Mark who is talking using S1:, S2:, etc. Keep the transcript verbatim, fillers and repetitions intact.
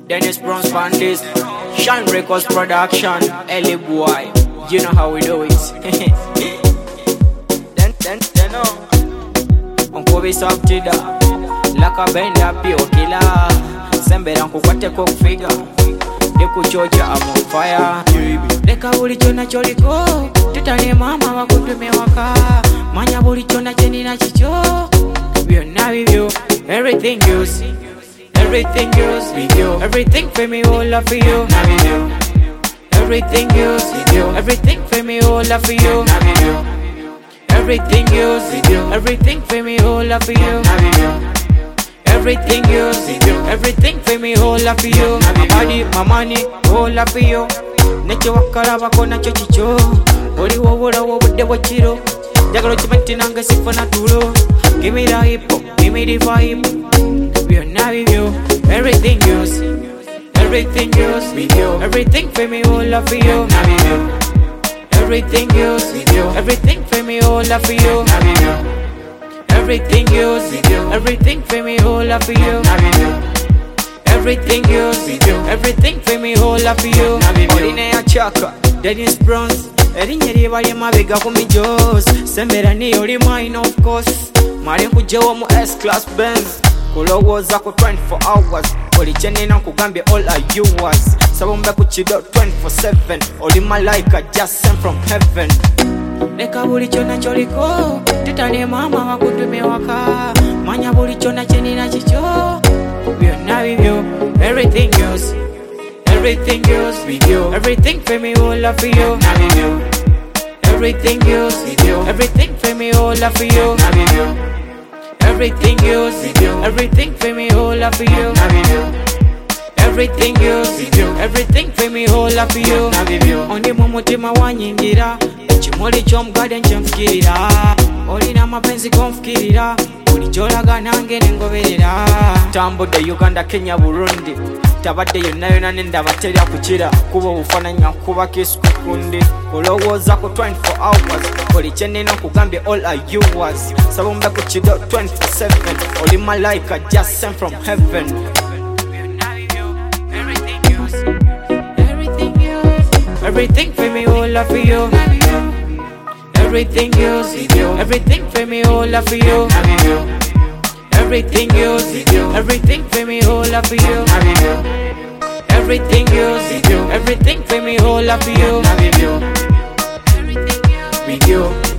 S1: Dennis Bronze Bandits, Shine Records Production, Ellie Boy. You know how we do it. then, then, then, oh. Uncle be soft tida. Laka benda pio kila. Sembera nkukwate kufiga. Deku chocha I'm on fire. Deka ulichona choliko. Tutane mama wakutume waka. Manya ulichona cheni na chicho. We are now with you. Everything you see. Everything yours with you. Everything for me, all love for you. Now with you. Everything yours with you. Everything for me, all love for you. Now with you. Everything yours with you. Everything for me, all love for you. Now with you. Everything yours with you. Everything for me, all love for you. My body, my money, all love for you. Necho wakala bako nacho chicho. Oli wowola wowode wachiro. Jagalo chimenti nanga sifa na tulo. Give me the hip hop, give me the vibe. We are now with you. Everything yours, everything yours with you. Everything for me, all love for you. Now with you. Everything yours with you. Everything for me, all love for you. Now with you. Everything yours with you. Everything for me, all love for you. Now with you. Everything yours with you. Everything for me, all love for you. Now with you. Oline ya chaka, Dennis Bronze. Erinye libali mabega kumijos. Sembera ni oli mine of course. Mali kujewa mu S-Class Benz. Kulowoza ku twenty-four hours. Oli chene na kugambye all are yours. Sabombe kuchido twenty-four seven. Oli malaika just sent from heaven. Deka ulichona choliko. Tutane mama wakutume waka. Manya ulichona cheni na chicho. We are now with you. Everything yours. Everything yours with you. Everything for me, all love for you. Now with you. Everything yours with you. Everything for me, all love for you. Now with you. Everything yours with you. Everything for me, all love for you. Now with you. Everything yours with you. Everything for me, all love for you. Now with you. Ondi mumutima wanyingira. Chimoli chomgade nchemfikirira. Olina mapenzi komfikirira. Ulicholaga nange nengoberera. Tambode Uganda, Kenya, Burundi. Tabadde yonna yonna nendabaterya kukira. Kuba obufaananya kuba kisu kukundi. Kulowooza ku twenty-four hours. Oli kyenina okugambye all are yours. Sabombe ku kido twenty-four seven. Oli malaika just sent from heaven. Everything for me, all love for you. Everything yours with you. Everything for me, all love for you. Everything yours with you. Everything for me, all love for you. Everything yours with you. Everything for me, all love for you. With you.